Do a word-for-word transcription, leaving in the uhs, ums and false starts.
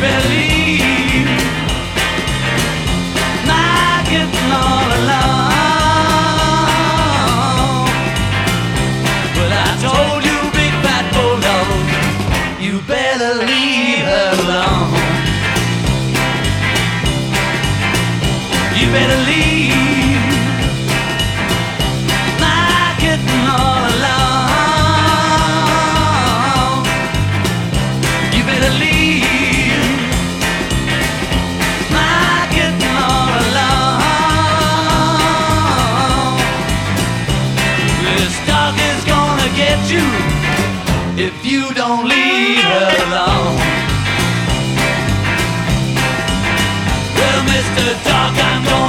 better leave. Not getting all alone. But I told you, big fat bulldog, you better leave her alone. You better leave. Not getting all alone. You better leave. Not getting all alone. This dog is gonna get you if you don't leave her alone. Well, Mister Dog, I'm gonna